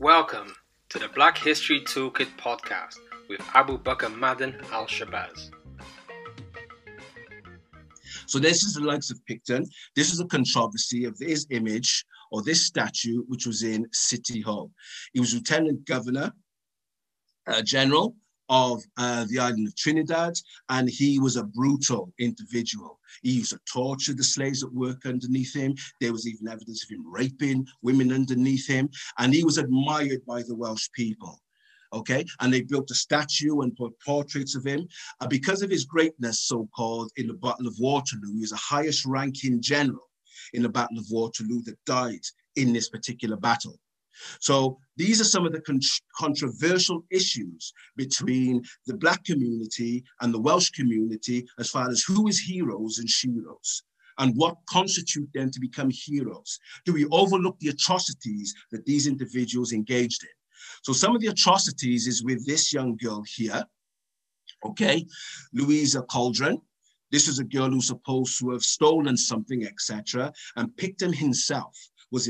Welcome to the Black History Toolkit podcast with Abu Bakr Madden Al-Shabazz. So this is the likes of Picton. This is a controversy of this image or this statue, which was in City Hall. He was Lieutenant Governor General of the island of Trinidad, and he was a brutal individual. He used to torture the slaves that work underneath him. There was even evidence of him raping women underneath him, and he was admired by the Welsh people. Okay, and they built a statue and put portraits of him. Because of his greatness, so-called, in the Battle of Waterloo, he was the highest ranking general in the Battle of Waterloo that died in this particular battle. So these are some of the controversial issues between the Black community and the Welsh community as far as who is heroes and sheroes and what constitute them to become heroes. Do we overlook the atrocities that these individuals engaged in? So some of the atrocities is with this young girl here, okay, Louisa Cauldron. This is a girl who's supposed to have stolen something, etc. And Picton himself was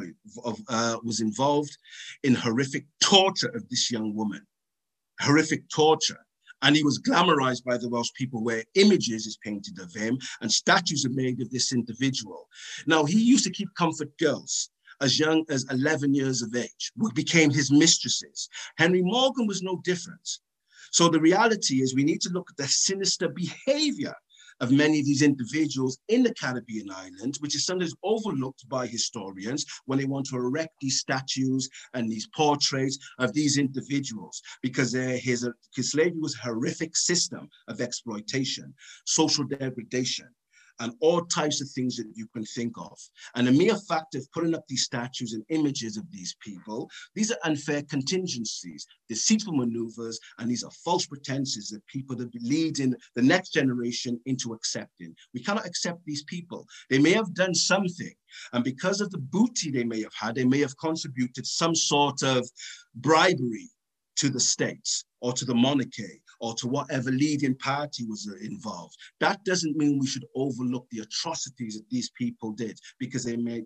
involved in horrific torture of this young woman, horrific torture. And he was glamorized by the Welsh people where images is painted of him and statues are made of this individual. Now, he used to keep comfort girls as young as 11 years of age, who became his mistresses. Henry Morgan was no different. So the reality is we need to look at the sinister behavior of many of these individuals in the Caribbean islands, which is sometimes overlooked by historians when they want to erect these statues and these portraits of these individuals, because slavery was a horrific system of exploitation, social degradation, and all types of things that you can think of. And the mere fact of putting up these statues and images of these people, these are unfair contingencies, deceitful maneuvers, and these are false pretenses that people that lead in the next generation into accepting. We cannot accept these people. They may have done something, and because of the booty they may have had, they may have contributed some sort of bribery to the states or to the monarchy or to whatever leading party was involved. That doesn't mean we should overlook the atrocities that these people did, because they made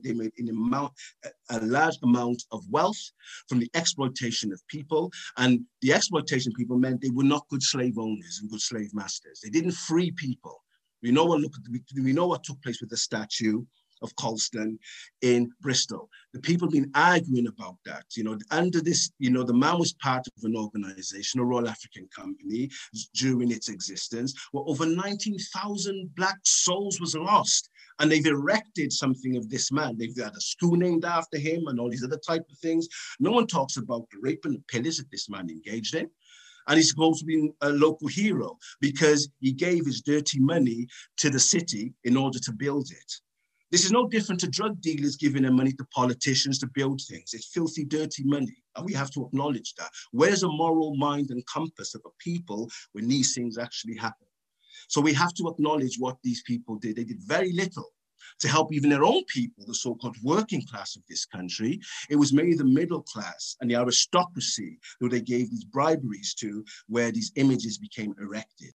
a large amount of wealth from the exploitation of people. And the exploitation of people meant they were not good slave owners and good slave masters. They didn't free people. We know what took place with the statue of Colston in Bristol. The people have been arguing about that. Under this, the man was part of an organization, a Royal African Company, during its existence, where over 19,000 Black souls was lost. And they've erected something of this man. They've had a school named after him and all these other type of things. No one talks about the rape and the pillage that this man engaged in. And he's supposed to be a local hero because he gave his dirty money to the city in order to build it. This is no different to drug dealers giving their money to politicians to build things. It's filthy, dirty money, and we have to acknowledge that. Where's the moral mind and compass of a people when these things actually happen? So we have to acknowledge what these people did. They did very little to help even their own people, the so-called working class of this country. It was mainly the middle class and the aristocracy who they gave these briberies to, where these images became erected.